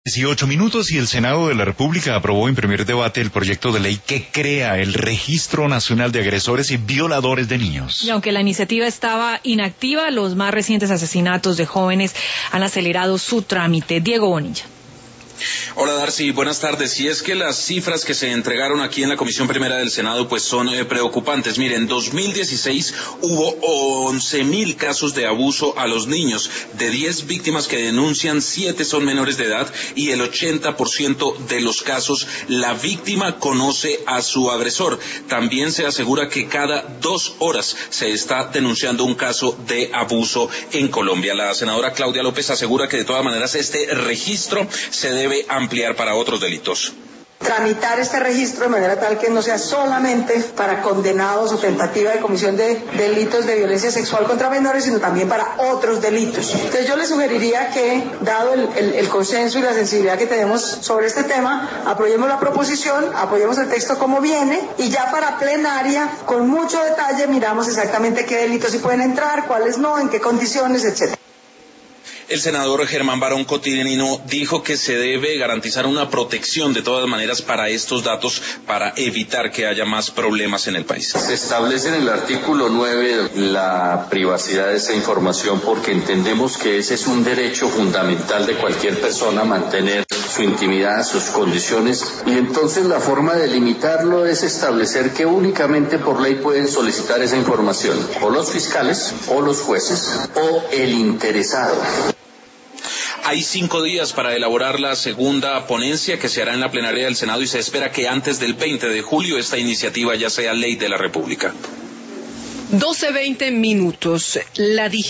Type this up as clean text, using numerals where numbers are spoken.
18 minutos y el Senado de la República aprobó en primer debate el proyecto de ley que crea el Registro Nacional de Agresores y Violadores de Niños. Y aunque la iniciativa estaba inactiva, los más recientes asesinatos de jóvenes han acelerado su trámite. Diego Bonilla. Hola Darcy, buenas tardes. Y es que las cifras que se entregaron aquí en la Comisión Primera del Senado pues son preocupantes. Miren, en 2016 hubo 11.000 casos de abuso a los niños. De 10 víctimas que denuncian, 7 son menores de edad y el 80% de los casos la víctima conoce a su agresor. También se asegura que cada 2 horas se está denunciando un caso de abuso en Colombia. La senadora Claudia López asegura que de todas maneras este registro se debe ampliar para otros delitos. Tramitar este registro de manera tal que no sea solamente para condenados o tentativa de comisión de delitos de violencia sexual contra menores, sino también para otros delitos. Entonces yo le sugeriría que, dado el consenso y la sensibilidad que tenemos sobre este tema, apoyemos la proposición, apoyemos el texto como viene y ya para plenaria, con mucho detalle, miramos exactamente qué delitos sí pueden entrar, cuáles no, en qué condiciones, etcétera. El senador Germán Barón Cotinino dijo que se debe garantizar una protección de todas maneras para estos datos para evitar que haya más problemas en el país. Se establece en el artículo 9 la privacidad de esa información porque entendemos que ese es un derecho fundamental de cualquier persona, mantener su intimidad, sus condiciones, y entonces la forma de limitarlo es establecer que únicamente por ley pueden solicitar esa información o los fiscales o los jueces o el interesado. Hay 5 días para elaborar la segunda ponencia que se hará en la plenaria del Senado y se espera que antes del 20 de julio esta iniciativa ya sea ley de la República. 12:20.